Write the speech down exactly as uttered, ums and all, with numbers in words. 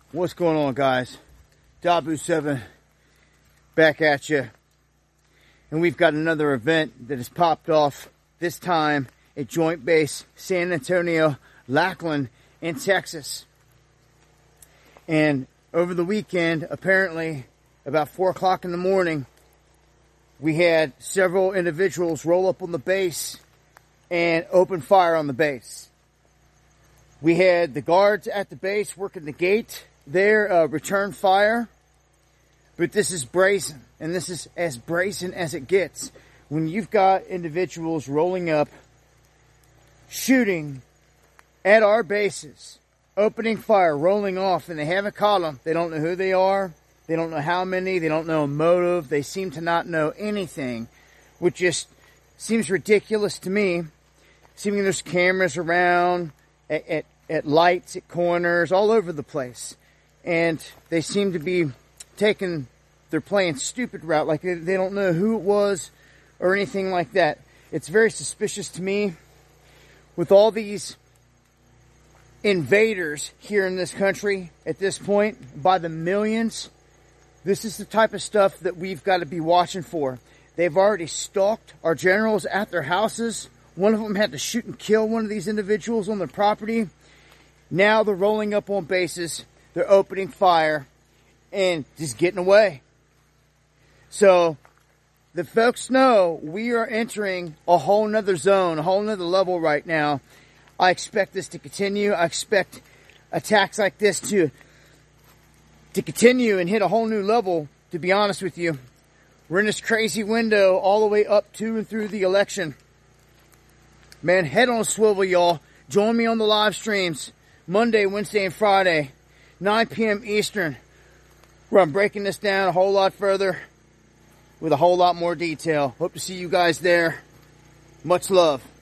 What's going on, guys? Dabu seven back at you. And we've got another event that has popped off, this time at Joint Base San Antonio, Lackland in Texas. And over the weekend, apparently about four o'clock in the morning, we had several individuals roll up on the base and open fire on the base. We had the guards at the base working the gate there, uh, return fire. But this is brazen, and this is as brazen as it gets. When you've got individuals rolling up, shooting at our bases, opening fire, rolling off, and they haven't caught them. They don't know who they are. They don't know how many. They don't know a motive. They seem to not know anything, which just seems ridiculous to me. Seeming there's cameras around, at, at, at lights, at corners, all over the place. And they seem to be taking, they're playing stupid route, like they, they don't know who it was or anything like that. It's very suspicious to me with all these invaders here in this country at this point, by the millions. This is the type of stuff that we've got to be watching for. They've already stalked our generals at their houses. One of them had to shoot and kill one of these individuals on their property. Now they're rolling up on bases. They're opening fire and just getting away. So the folks know we are entering a whole nother zone, a whole nother level right now. I expect this to continue. I expect attacks like this to to continue and hit a whole new level, to be honest with you. We're in this crazy window all the way up to and through the election. Man, head on a swivel, y'all. Join me on the live streams Monday, Wednesday, and Friday, nine p m Eastern, where I'm breaking this down a whole lot further with a whole lot more detail. Hope to see you guys there. Much love.